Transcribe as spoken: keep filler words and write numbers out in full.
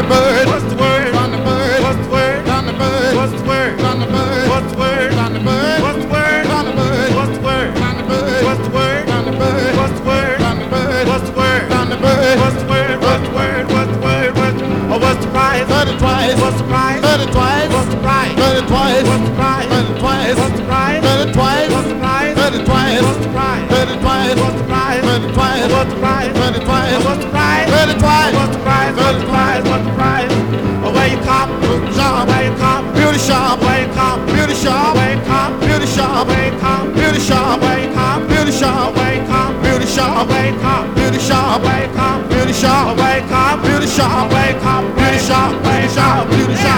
bird? What's the word? Thunderbird. What's the word? Thunderbird. What's the word? Thunderbird. What's the word? Thunderbird. What's the word? Thunderbird. What's the word? Thunderbird. What's the word? Thunderbird. What's the word? Thunderbird. What's the word? Thunderbird. What's the word? What's the word? What's the word? What's oh, what's the prize? Heard it twice. What's the prize? Heard it twice. What's the prize? Heard it twice. What's the prize? Heard it twice. What's the prize? Heard it twice. What's the prize? Heard it twice. What's the prize? Heard it twice. What's the prize? Heard it twice. What's the prize? Heard it twice. What's the prize? Heard it twice. What's the prize? What's the prize? What's the prize? Oh, where you come? Shop. Where you come? Beauty shop. Where you come? Beauty shop. Where you come? Beauty shop. Where you come? Beauty shop. Where you come? Beauty shop. Where you come? Beauty shop. Where you come? Beauty shop. Where you come? Beauty shop. Where you come? Beauty shop. Where you come? Beauty shop. Where you come? Beauty shop.